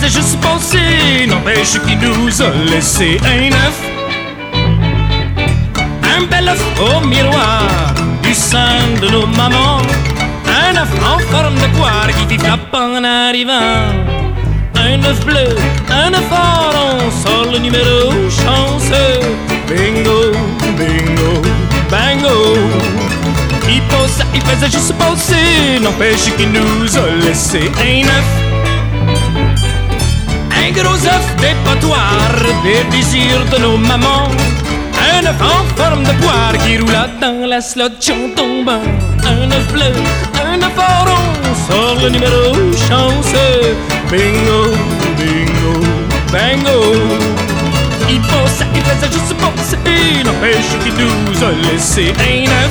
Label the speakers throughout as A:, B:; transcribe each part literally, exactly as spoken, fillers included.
A: faisait juste penser, n'empêche qu'il nous a laissé un œuf. Un bel œuf au miroir du sein de nos mamans. Un œuf en forme de poire qui fit frappe en arrivant. Un œuf bleu, un œuf or, on sort le numéro chanceux. Bingo, bingo, bango. Il pense, il faisait juste penser, n'empêche qu'il nous a laissé un œuf. Un gros œuf dépotoir des désirs de nos mamans. Un œuf en forme de poire qui roula dans la slot tombant. Un œuf bleu, un œuf or, on sort le numéro chanceux. Bingo, bingo, bango. Il pense, il faisait juste penser, n'empêche qu'il nous a laissé un œuf.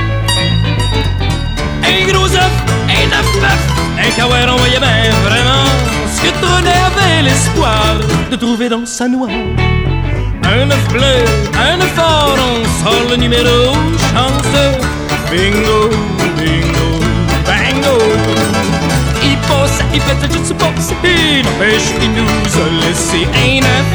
A: Un gros œuf, un œuf bœuf, un caouer on voyait bien vraiment ce que Trenet avait l'espoir de trouver dans sa noix. Un œuf bleu, un œuf or, on sort le numéro chanceux. Bingo, bingo, bango. Il pense, il faisait juste penser, n'empêche qu'il nous a laissé un œuf.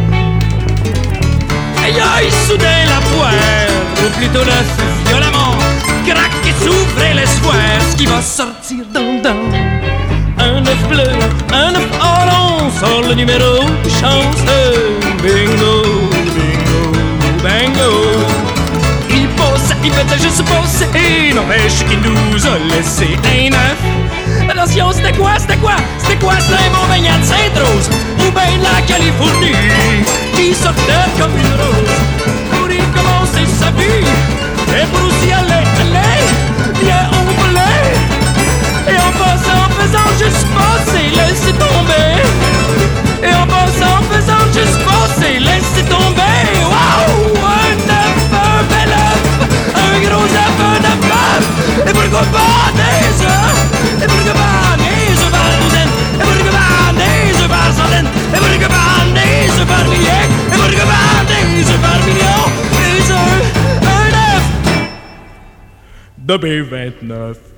A: Aïe aïe, soudain la poire, ou plutôt l'œuf violemment craque et s'ouvre l'espoir, ce qui va sortir dans dedans. Un œuf bleu, un œuf or, on sort le numéro chanceux. Bingo, bingo, bango. Il pense, il faisait juste penser, n'empêche qu'il nous a laissé un œuf. Attention, c'était quoi, c'était quoi, c'était quoi, c'était mon baignade Sainte-Rose ou ben la Californie qui sortait comme une rose pour y commencer sa vie et pour aussi aller, aller, bien on voulait. Et en passant, en faisant juste passer, laisser tomber. Et en passant, en faisant juste passer, laisser tomber. Waouh, un œuf, un bel œuf, un gros œuf, un œuf bœuf. Et pourquoi pas des œufs? Et pourquoi pas des œufs par douzaine? Et pourquoi pas des œufs par centaine? Et pourquoi pas des œufs par milliers? Et pourquoi pas des œufs par millions? Des œufs, un œuf
B: de B vingt-neuf.